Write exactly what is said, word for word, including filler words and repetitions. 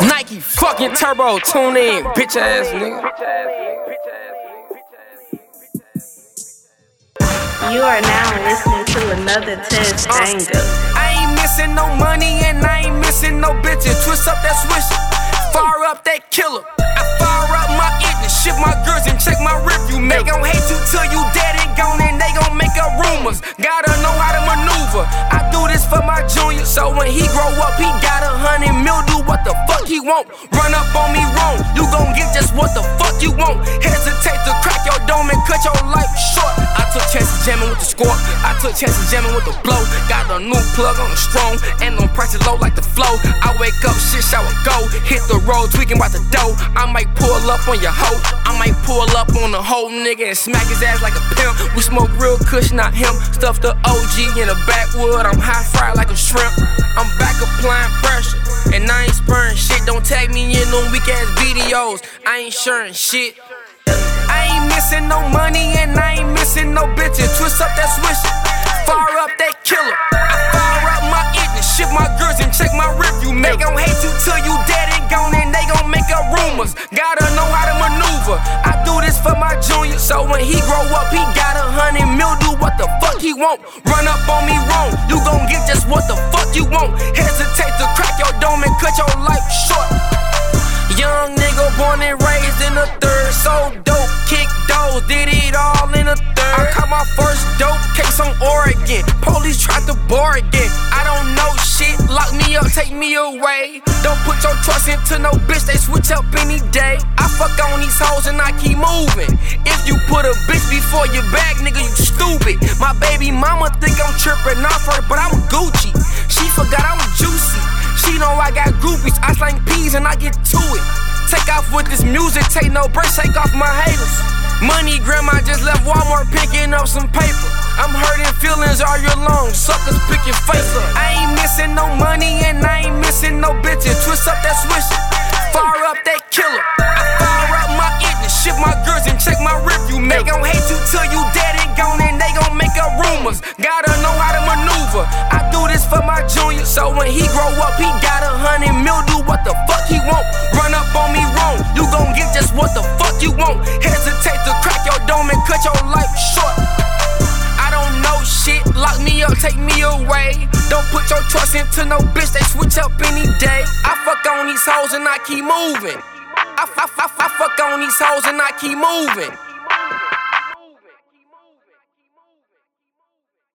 Nike fucking turbo, tune in, bitch ass nigga. You are now listening to another test angle. I ain't missing no money and I ain't missing no bitches. Twist up that switch, fire up that killer. I fire up my ignorance, ship my girls and check my review. They gon' hate you till you dead and gone and they gon' make up rumors. Gotta know how to maneuver. I do this for my junior, so when he grow up, he got a hundred mil. Do what the fuck he want. Run up on me wrong, you gon' get just what the fuck you want. Hesitate to crack your dome and cut your life short. I took chances jamming with the score. I took chances jamming with the blow. Got a new plug on the strong and on price it low like the flow. I wake up, shit shower go. Hit the road, tweaking about the dough. I might pull up on your hoe. I might pull up on the whole nigga and smack his ass like a pimp. We smoke real kush, not him. Stuff the O G in the backwood. I'm high fried like a shrimp. I'm back applying pressure and I ain't spurring shit. Don't tag me in them weak ass videos. I ain't sharing shit. I ain't missing no money and I ain't missing no bitches. Twist up that switch, fire up that killer. I fire up my ignorance, ship my girls and check my review. They gon' hate you till you dead and gone and they gon' make up rumors. Gotta know how to maneuver. I do this for my junior, so when he grow up, he got a hundred mil. Do what the fuck he want. Run up on me wrong, you gon' get just what the fuck you want. Hesitate to crack your dome and cut your life short. Young nigga born and raised in the third, so dope, kick doors, did it all in the third. I caught my first dope case on Oregon. Police tried to bargain. I don't know shit, lock me up, take me away. Don't put your trust into no bitch, they switch up any day. I fuck on these hoes and I keep moving. If you put a bitch before your bag, nigga, you stupid. My baby mama think I'm tripping off her, but I'm Gucci. She forgot I'm juicy. She know I got groupies, I slang peas and I get to it. Take off with this music, take no breaks, take off my haters. Money grandma just left Walmart picking up some paper. I'm hurting feelings all year long, suckers pick your face up. I ain't missing no money and I ain't missing no bitches. Twist up that switch, fire up that killer. I fire up my ignorance, ship my girls and check my review. They gon' hate you till you dead and gone and they gon' make up rumors. Gotta know how to maneuver. I do this for my junior, so when he grow up, he got a hundred mil. Do what the fuck he want. Run up on me wrong, you gon' get just what the fuck you want. Hesitate to crack your dome and cut your life short. I don't know shit, lock me up, take me away. Don't put your trust into no bitch, they switch up any day. I fuck on these hoes and I keep moving. I, I, I, I fuck on these hoes and I keep moving.